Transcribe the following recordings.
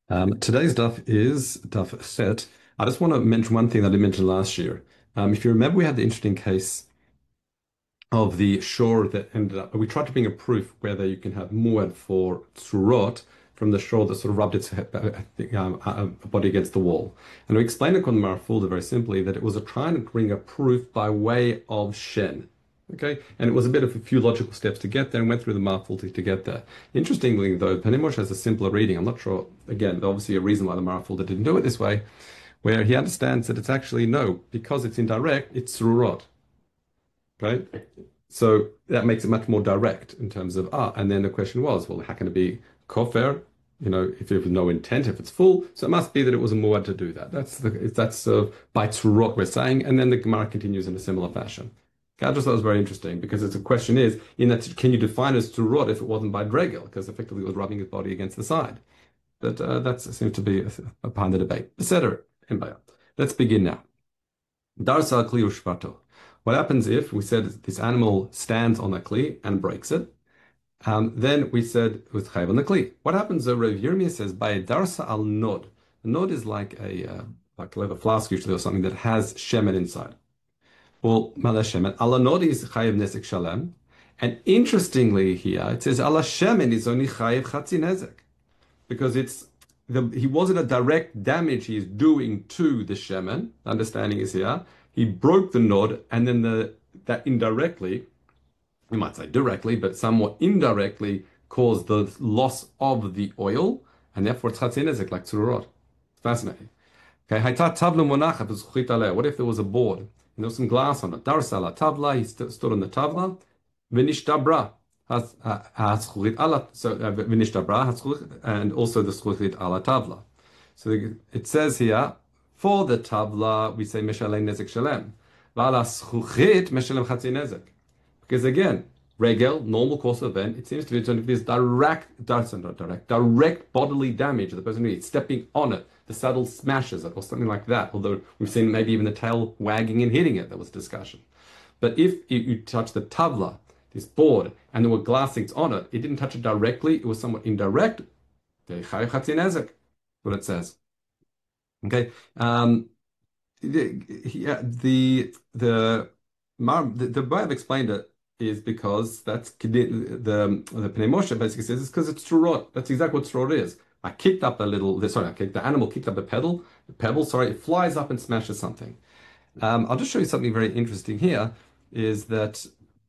Today's daf is daf set. I just want to mention one thing that I mentioned last year. If you remember, we had the interesting case of the shore that ended up. We tried to bring a proof whether you can have muad for tzurot from the shore that sort of rubbed its body against the wall. And we explained it on the Marafulda very simply that it was trying to bring a proof by way of shen. Okay, and it was a bit of a few logical steps to get there and went through the Marafulda to get there. Interestingly, though, Penimosh has a simpler reading. I'm not sure, again, obviously a reason why the Marafulda didn't do it this way, where he understands that it's actually no, because it's indirect, it's tzurot. Okay, so that makes it much more direct in terms of and then the question was, well, how can it be kofar? If there's no intent, if it's full, so it must be that it was a muad to do that. That's by tzurot we're saying, and then the Gemara continues in a similar fashion. Okay, I just thought it was very interesting because the question is, in that, can you define as tzurot if it wasn't by dregel? Because effectively it was rubbing his body against the side. But that seems to be behind the debate. Etc. Let's begin now. Darsa kli ushvato. What happens if we said this animal stands on a kli and breaks it? Then we said with chayv on the kli. What happens though? Rav Yirmiyah says by a darsa al nod. A nod is like a leather flask usually or something that has shemen inside. Well, mala shemen ala nod is chayv nesek shalem. And interestingly here it says ala shemen is only chayv chatzi nezek because he wasn't a direct damage he is doing to the shemen. The understanding is here. He broke the nod, and then that indirectly, we might say directly, but somewhat indirectly caused the loss of the oil, and therefore it's chatzin nezek, like tzurot. It's fascinating. Okay, what if there was a board and there was some glass on it? Darsala tavla, he stood on the tavla, v'nishtabra, and also the zchuchit ala tavla. So it says here, for the tavla, we say meshalem nezek shalem. V'ala zchuchit meshalem chatzi nezek. Because again, regel, normal course of event, it seems to be this direct bodily damage. The person who's stepping on it, the saddle smashes it, or something like that. Although we've seen maybe even the tail wagging and hitting it. There was discussion. But if you touch the tavla, this board, and there were glass things on it, it didn't touch it directly. It was somewhat indirect. What it says. Okay. The way I've explained it is because that's the Pnei Moshe basically says it's because it's tzurot. That's exactly what tzurot is. The animal kicked up a pebble, it flies up and smashes something. I'll just show you something very interesting here, is that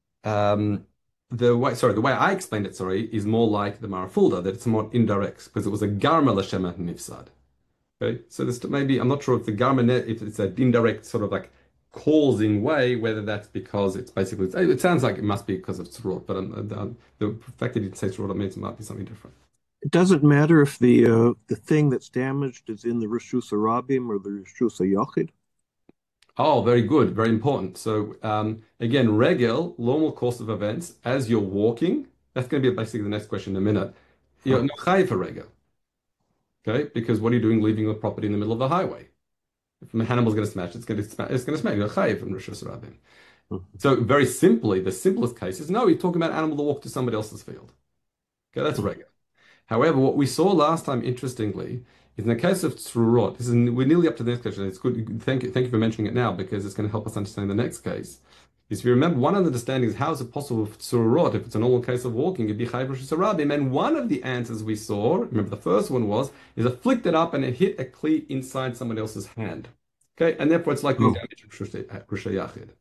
the way I explained it, is more like the Marafulda, that it's more indirect, because it was a garma l'shem nifsad. Okay, so this maybe I'm not sure if the garment if it's an indirect sort of like causing way, whether that's because it's basically it sounds like it must be because of tzurot, but the fact that you didn't say tzurot means it might be something different. It doesn't matter if the thing that's damaged is in the Rishus Harabim or the Rishus Yachid. Oh, very good, very important. So again, regel, normal course of events, as you're walking, that's going to be basically the next question in a minute. You're not chayiv for regel. Okay, because what are you doing leaving your property in the middle of the highway? If an animal's going to smash, it's going to smash. You're chayiv from Rishus Harabim. So very simply, the simplest case is no, you're talking about an animal that walked to somebody else's field. Okay, that's regel. However, what we saw last time, interestingly, is in the case of tzurot. We're nearly up to the next question. It's good. Thank you for mentioning it now because it's going to help us understand the next case. If you remember, one understanding is how is it possible with tzurot, if it's a normal case of walking, it'd be chayv Rishus Harabim. And one of the answers we saw, remember the first one is it flicked it up and it hit a kli inside someone else's hand. Okay, and therefore it's likely damage Rishus Yachid.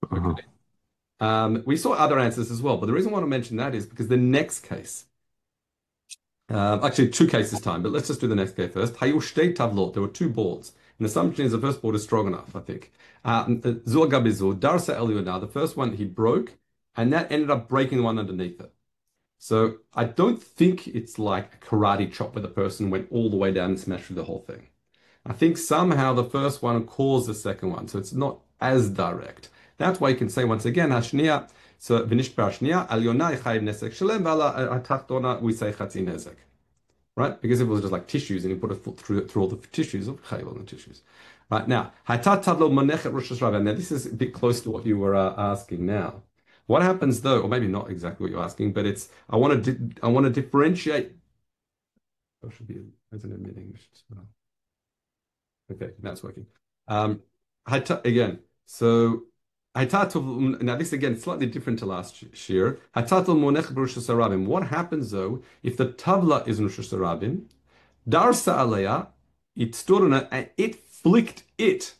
Okay. We saw other answers as well, but the reason I want to mention that is because the next case. Actually, two cases time, but let's just do the next case first. Hayu shtei tavlot. There were two boards. And the assumption is the first board is strong enough, I think. Zur gabizu, darsa eliyonah. The first one he broke, and that ended up breaking the one underneath it. So I don't think it's like a karate chop where the person went all the way down and smashed through the whole thing. I think somehow the first one caused the second one, so it's not as direct. That's why you can say once again, hashniya. So v'nishbar shniya eliyonah chayiv nesek shalem v'ala tachtona we say chatzi nezek. Right? Because if it was just like tissues and you put a foot through all the tissues, of chayiv on the tissues. Right now, hatat tavlo monechet Rishus Harabim. Now this is a bit close to what you were asking now. What happens though, or maybe not exactly what you're asking, but it's I want to differentiate That should be as an emitting. Okay, now it's working. Um, again, so now this again slightly different to last year. What happens though if the tavla is in Rosh Hashanah? Darsa aleya, it stood on it and it flicked it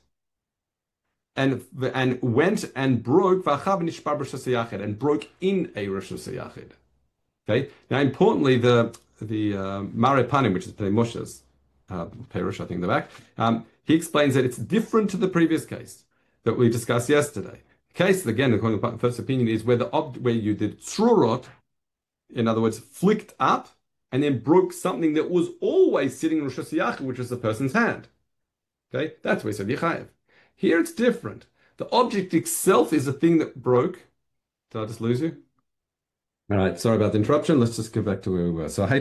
and went and broke and broke in a Rosh Hashanah. Okay. Now, importantly, the Mare Panim, which is Pnei Moshe's Perush, I think, in the back, he explains that it's different to the previous case that we discussed yesterday. The case, again, according to the first opinion, is where where you did tzrurot, in other words, flicked up and then broke something that was always sitting in Rosh Hashanah, which is the person's hand. Okay, that's where he said Yechayev. Here it's different. The object itself is the thing that broke. Did I just lose you? All right, sorry about the interruption. Let's just go back to where we were. So,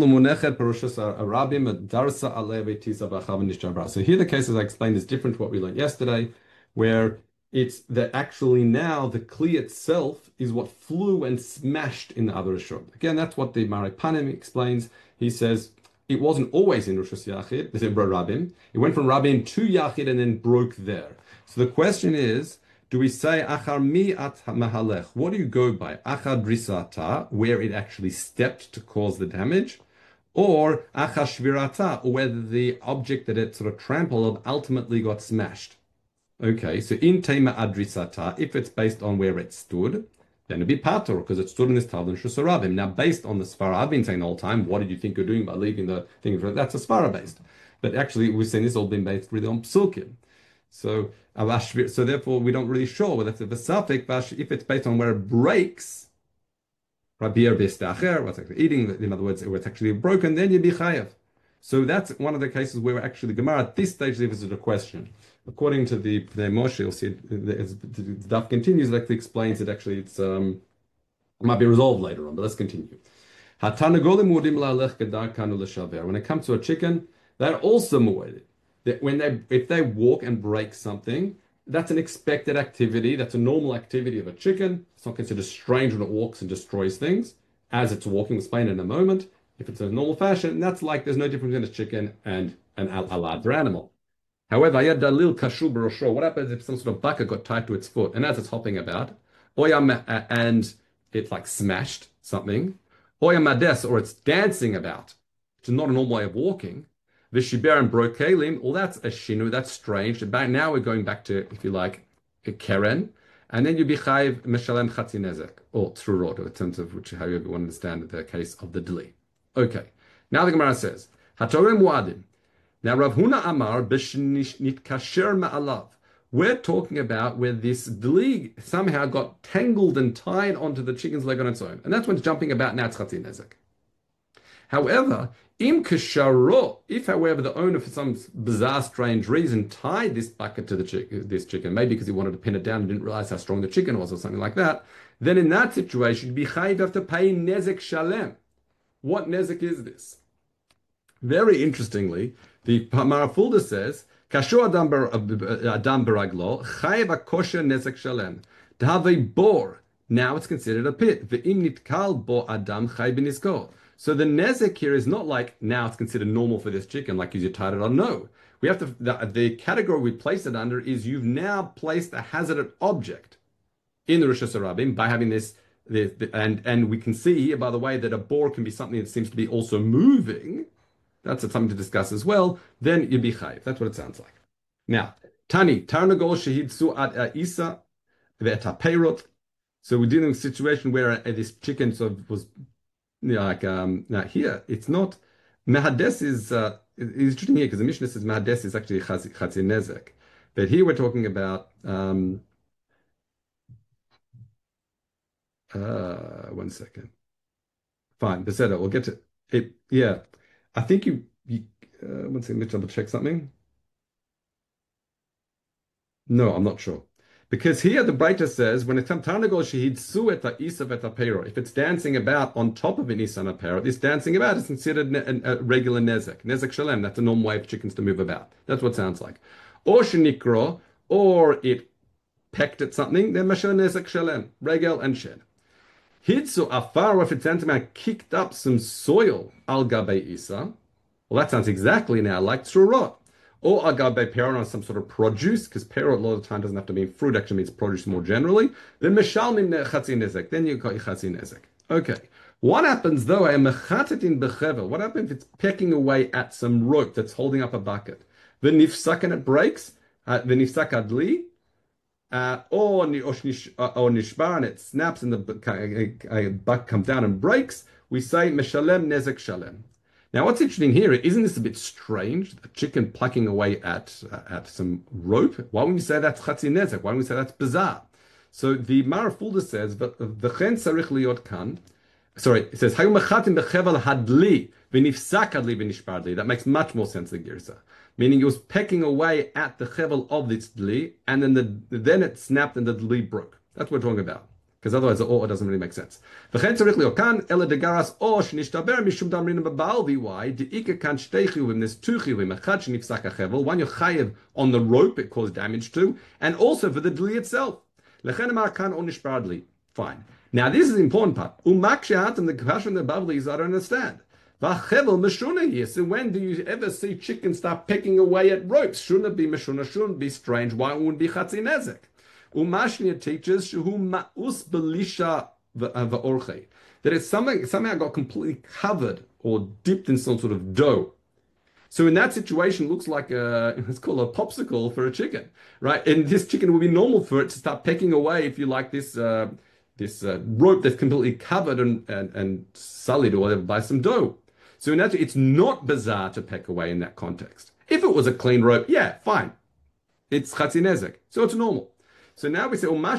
So here the case, as I explained, is different to what we learned yesterday, where it's that actually now the kli itself is what flew and smashed in the other Rishon. Again, that's what the Mare Panim explains. He says it wasn't always in Rosh Yachid, this is Rabim. It went from Rabim to Yachid and then broke there. So the question is, do we say achar mi at mahalech? What do you go by? Achar drisata, where it actually stepped to cause the damage, or achar shvirata, or whether the object that it sort of trampled ultimately got smashed? Okay, so in tema adrisata, if it's based on where it stood, then it'd be patur because it stood in this tavlin shusarabim. Now, based on the svara, I've been saying the whole time, what did you think you're doing by leaving the thing? That's a svara based, but actually we've seen this all been based really on psukim. So therefore, we don't really sure whether it's a vesafik, if it's based on where it breaks, rabir b'estacher, what's actually eating, in other words, where it's actually broken, then you'd be chayav. So that's one of the cases where actually Gemara at this stage leaves it a question. According to the Moshe, you'll see as the daf continues, it actually explains it actually it might be resolved later on, but let's continue. When it comes to a chicken, they're also mu'edid. That if they walk and break something, that's an expected activity. That's a normal activity of a chicken. It's not considered strange when it walks and destroys things. As it's walking, we'll explain in a moment. If it's a normal fashion, that's like there's no difference between a chicken and a larger animal. However, what happens if some sort of bucket got tied to its foot and as it's hopping about, and it like smashed something, or it's dancing about, which is not a normal way of walking. Vishiber and brokelim, well, that's a shinu, that's strange. Now we're going back to, if you like, a keren, and then you be chayiv meshalem chatzi nezek, or tzrurot, in terms of which, however you want to understand the case of the deli. Okay, now the Gemara says, Hatorim muadim. Now Rav Huna Amar b'shnit kasher ma'alav. We're talking about where this deli somehow got tangled and tied onto the chicken's leg on its own, and that's when it's jumping about. Now it's chatzi nezek. However, im kasharo, if however the owner for some bizarre, strange reason tied this bucket to this chicken, maybe because he wanted to pin it down and didn't realize how strong the chicken was or something like that, then in that situation, you'd be chayiv have to pay nezek shalem. What nezek is this? Very interestingly, the Marafulda says, Kashu adam baraglo, chayiv kosher nezek shalem. To have a bor, now it's considered a pit. Ve'im nitkal bo adam chayiv b'nisko. So the nezek here is not like now it's considered normal for this chicken, like you tied it on. No, we have to. The category we place it under is you've now placed a hazardous object in the Rosh Hashanah by having this. And we can see here, by the way, that a boar can be something that seems to be also moving. That's something to discuss as well. Then you'd be chayiv. That's what it sounds like. Now, Tani Tarnagol Shahid Su'ad Isa Ve'etapeirot. So we're dealing with a situation where this chicken sort of was. Like now here, it's not Mahades is interesting here because the Mishnah says Mahades is actually Chatzi Nezek, but here we're talking about 1 second. Fine, Beseda, we'll get to it. Yeah, I think you 1 second. Let's double check something. No, I'm not sure. Because here the Breita says, when it's Tarnagol shehid sueta isa vetapero, if it's dancing about on top of an isa and a pero, this dancing about is considered a regular nezek. Nezek shalem, that's a normal way of chickens to move about. That's what it sounds like. Or shenikro, or it pecked at something, then mashal nezek shalem, regel and shed. Hitzu afar, if it's dancing about kicked up some soil al gabe isa, Well, that sounds exactly now like Tzurot. Or agabe peron on some sort of produce, because peron a lot of the time doesn't have to mean fruit, actually means produce more generally. Then meshalmim chatzin nezek. Then you got chatzin nezek. Okay. What happens though? A mechatetin bechevel. What happens if it's pecking away at some rope that's holding up a bucket? The nifsak and it breaks. The nifsak adli. Or nishbar and it snaps and the buck comes down and breaks. We say meshalem nezek shalem. Now, what's interesting here, isn't this a bit strange? A chicken plucking away at some rope. Why wouldn't you say that's chatzin nezek? Why wouldn't you say that's bizarre? So the Marafulda says, "V'chen tzarich liot kan." Sorry, it says hayu mechatim bechevel hadli v'nifsak hadli v'nishbar dli. That makes much more sense than Girsa, meaning it was pecking away at the chevel of this dli, and then it snapped and the dli broke. That's what we're talking about. Because otherwise the or doesn't really make sense. V'chen tzarich liot kan ela degaras or shnishtaber mishum damrin bebalvi. Why? Deika kan shtei chiyuvim. There's two chiyuvim. Echad shnifsak hachevel. One you're chayev on the rope it caused damage to, and also for the dli itself. Lechen amar kan or nishbar dli. Fine. Now this is the important part. Umakshat and the question of the Bavli is I don't understand. Vachevel meshuna here. So when do you ever see chickens start pecking away at ropes? Shouldn't it be meshuna? Shouldn't be strange. Why wouldn't it be chatzin nezek? Umashnia teaches shehu ma'us belisha va'orche, that it's somehow got completely covered or dipped in some sort of dough. So in that situation, it looks like it's called a popsicle for a chicken, right? And this chicken would be normal for it to start pecking away, if you like, this rope that's completely covered and sullied or whatever by some dough. So in that, it's not bizarre to peck away in that context. If it was a clean rope, yeah, fine. It's chatzin nezek, so it's normal. So now we say, now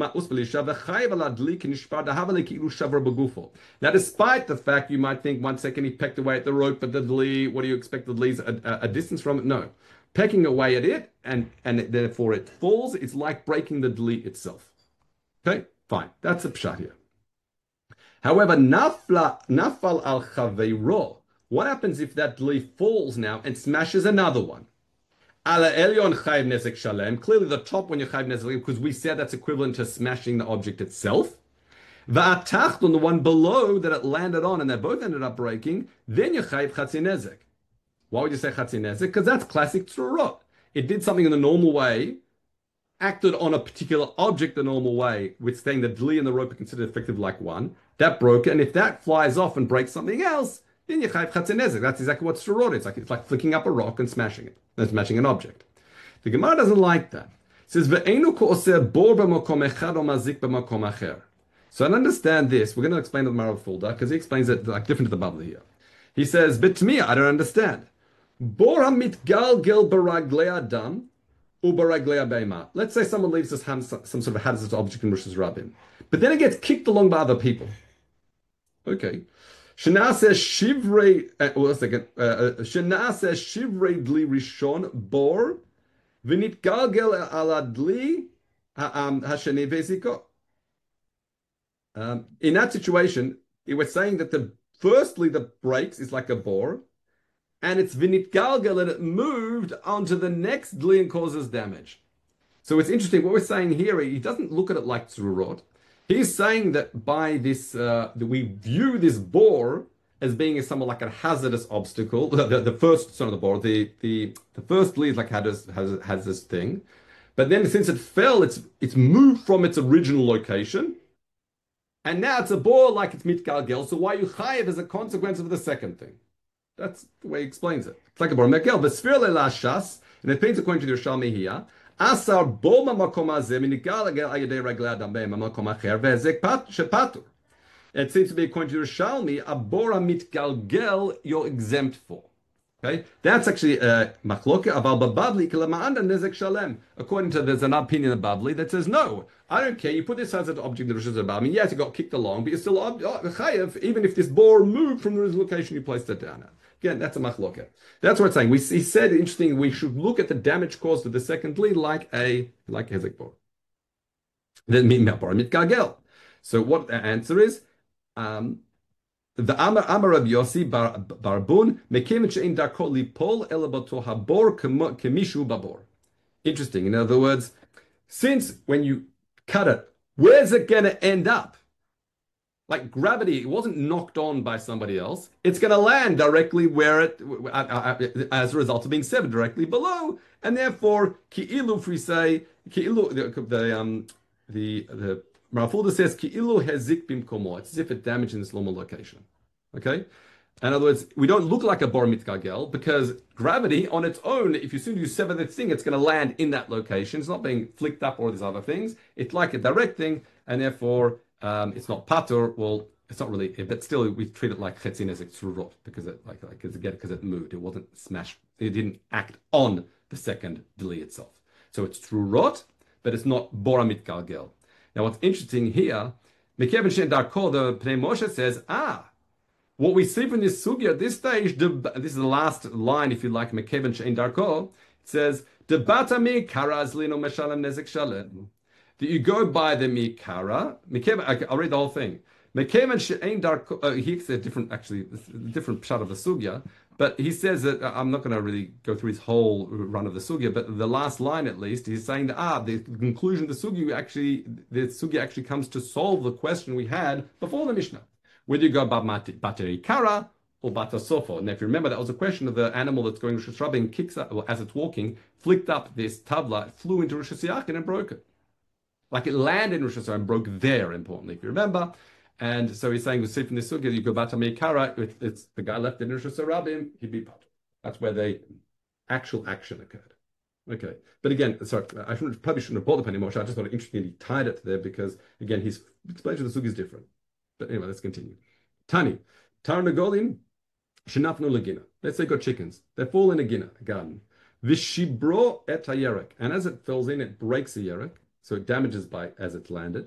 despite the fact you might think 1 second he pecked away at the rope, but the dli, what do you expect the dli's a distance from it? No. Pecking away at it, and therefore it falls, it's like breaking the dli itself. Okay, fine. That's a pshat here. However, nafal al chaveiro. What happens if that dli falls now and smashes another one? Ala elyon chayv nezek shalem. Clearly, the top one you chayv nezek, because we said that's equivalent to smashing the object itself. Va'atachton, the one below that it landed on, and they both ended up breaking. Then you chayv chatzin nezek. Why would you say chatzin nezek? Because that's classic tzurot. It did something in the normal way, acted on a particular object the normal way, with saying the dli and the rope are considered effective like one. That broke it, and if that flies off and breaks something else, then you chayv chatzin nezek. That's exactly what tzurot is. It's like flicking up a rock and smashing it. That's matching an object. The Gemara doesn't like that. It says, "Ve'enu ko'oseh bor b'makom echad o mazik b'makom acher." So I understand this. We're going to explain the Gemara Fulda because he explains it like different to the Bavli here. He says, "But to me, I don't understand. Bor hamitgalgel b'raglei adam u'b'raglei beima." Let's say someone leaves this some sort of hazardous object in Rosh Hashanah, but then it gets kicked along by other people. Okay. Shana says shivrei. One second. Shana says shivrei dli rishon bor v'nit galgel ala dli hasheni veziko. In that situation, it was saying that firstly the breaks is like a bor, and it's v'nit galgel and it moved onto the next dli and causes damage. So it's interesting. What we're saying here, he doesn't look at it like tzururot. He's saying that by this, that we view this bor as being somewhat like a hazardous obstacle. The first son of the bor, the first lead like has this thing, but then since it fell, it's moved from its original location, and now it's a bor like it's mitgalgel. So why you chayev as a consequence of the second thing? That's the way he explains it. It's like a bor mekel, but sphere lashas, and it paints according to the Yerushalmi here. Asar bol makom hazeh minigalgel ayadei raglei adam beim makom acher ve'ezek shepatur. It seems to be according to Yerushalmi, a bora mitgalgel you're exempt for. Okay, that's actually machloke aval babavli kelama'anda nezek shalem. According to there's an opinion of Bavli that says no, I don't care. You put this as an object in the Rosh Hashanah. I mean, yes, it got kicked along, but you're still chayev even if this bor moved from the location you placed it down at. Again, that's a machloke. That's what it's saying. He said, interesting, we should look at the damage caused to the second lead like a hezek bor. Then mitgalgel. So what the answer is? The Amar Rabbi Yossi Barbun mekim she'in darko lipol ela bato habor kemishu babor. Interesting. In other words, since when you cut it, where's it going to end up? like gravity, it wasn't knocked on by somebody else. It's going to land directly where as a result of being severed directly below. And therefore, ki'ilu, if we say, ki'ilu, the Rafulda says, ki'ilu hezik bimkomo. It's as if it damaged in its normal location. Okay? In other words, we don't look like a bar mitgagel because gravity on its own, if you soon you sever this thing, it's going to land in that location. It's not being flicked up or these other things. It's like a direct thing, and therefore it's not patur. Well, it's not really, but still we treat it like chetzinezek tzurot because because it moved. It wasn't smashed. It didn't act on the second deli itself. So it's tzurot, but it's not bora mitgagel. Now what's interesting here, Mekevin Shen Darko, the Pnei Moshe says, what we see from this sugya at this stage, this is the last line, if you like, Mekeven Shein Darko, it says, Debata mikara azlino meshalem nezek shalem. That you go by the mikara, I'll read the whole thing. Mekeven Shein Darko, he's a different pshat of the sugya, but he says that, I'm not going to really go through his whole run of the sugya, but the last line at least, he's saying that, the conclusion of the sugya actually comes to solve the question we had before the Mishnah. Whether you go bateri kara or batasofo. And if you remember, that was a question of the animal that's going to Rosh Hashanah and kicks up, well, as it's walking, flicked up this tabla, flew into Rosh Hashanah and broke it. Like it landed in Rosh Hashanah and broke there, importantly, if you remember. And so he's saying, we see from this sugya, you go bateri kara, it's the guy left in Rosh Hashanah, he'd be part. That's where the actual action occurred. Okay. But again, sorry, probably shouldn't have brought the penny more. I just thought it interesting that he tied it there because, again, his explanation of the sugya is different. But anyway, let's continue. Tani, Tarnagolim, Shinafnu Lagina. Let's say got chickens. They fall in a garden. Vishibro et hayerek. And as it falls in, it breaks the yerek. So it damages as it's landed.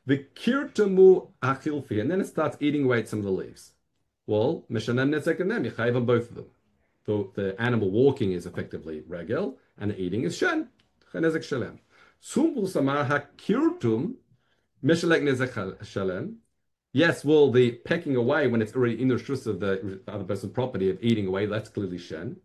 Vikirtamu achilfi. And then it starts eating away at some of the leaves. Well, Meshanem Nezekanem, you chayv on both of them. So the animal walking is effectively regel, and the eating is shen. Nezek shalem. Sumbul samar hakirtum, Meshalek nezek shalem. Yes, well, the pecking away when it's already in the rishus of the other person's property of eating away, that's clearly shen.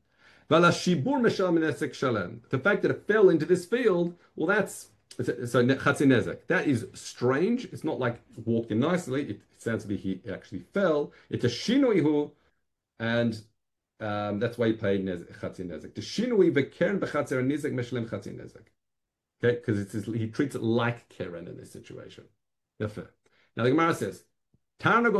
The fact that it fell into this field, well, that's so chatzi nezek. That is strange. It's not like walked in nicely. It sounds to be he actually fell. It's a shinuihu, and that's why he paid chatzi nezek. The shinui v'keren b'chatzer nezek meshlem chatzi nezek. Okay, because he treats it like keren in this situation. Now the Gemara says. Let's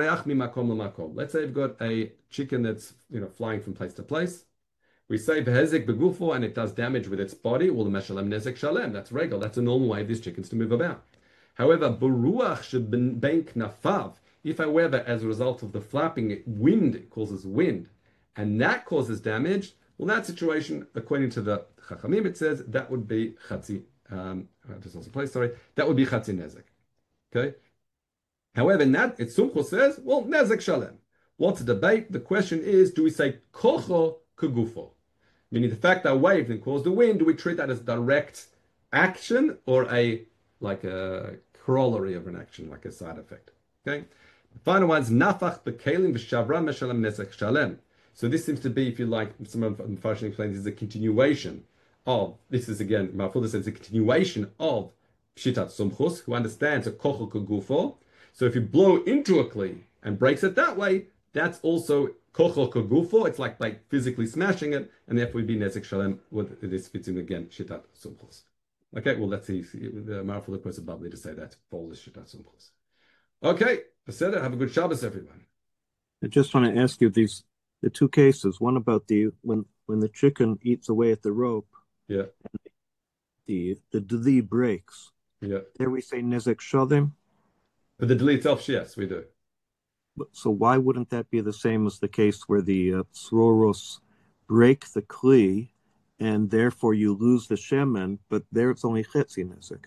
say you've got a chicken that's flying from place to place. We say behezek begufo and it does damage with its body. Well, the meshalem nezek shalem. That's regular. That's a normal way of these chickens to move about. However, beruach shebenk nafav. If however, as a result of the flapping wind, it causes wind, and that causes damage. Well, in that situation, according to the Chachamim, it says that would be chatzi. Just lost a place. Sorry, that would be chatzi nezek. Okay. However, Sumcho says, well, nezek shalem. What's the debate? The question is, do we say kocho kegufo? Meaning the fact that waved and caused the wind, do we treat that as direct action or a corollary of an action, like a side effect? Okay. The final one's nafach bekelim v'shavra meshalem nezek shalem. So this seems to be, if you like, some of the Mepharshim explains, is a continuation of, this is again, Mafulda says, a continuation of Pshitat Sumchus, who understands a kocho kegufo. So if you blow into a kli and breaks it that way, that's also kocho kegufo. It's like physically smashing it, and therefore would be nezek shalem. With this fits in again shitat sumchus. Okay, well let's see. The Maraful puts it bubbly to say that follows shitat sumchus. Okay, Beseder, have a good Shabbos, everyone. I just want to ask you the two cases. One about when the chicken eats away at the rope. Yeah. And the deli breaks. Yeah. There we say nezek shalem. But the delete itself, yes, we do. So why wouldn't that be the same as the case where the sroros break the kli, and therefore you lose the shemen, but there it's only chetzi nezek?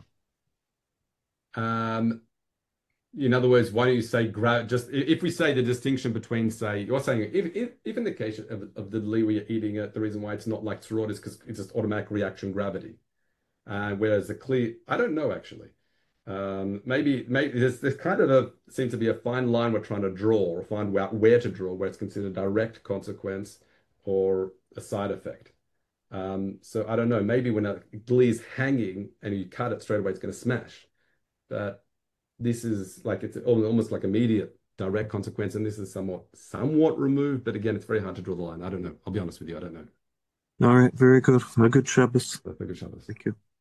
In other words, why don't you say just if we say the distinction between, say, you're saying if in the case of the deli where you're eating it, the reason why it's not like tzurot is because it's just automatic reaction gravity, whereas the kli, I don't know actually. Maybe there's kind of seems to be a fine line we're trying to draw or find out where to draw, where it's considered a direct consequence or a side effect. So I don't know. Maybe when a glee is hanging and you cut it straight away, it's going to smash. But this is like it's almost like immediate direct consequence, and this is somewhat removed. But again, it's very hard to draw the line. I don't know. I'll be honest with you. I don't know. All right, very good. A good Shabbos. That's a good Shabbos. Thank you.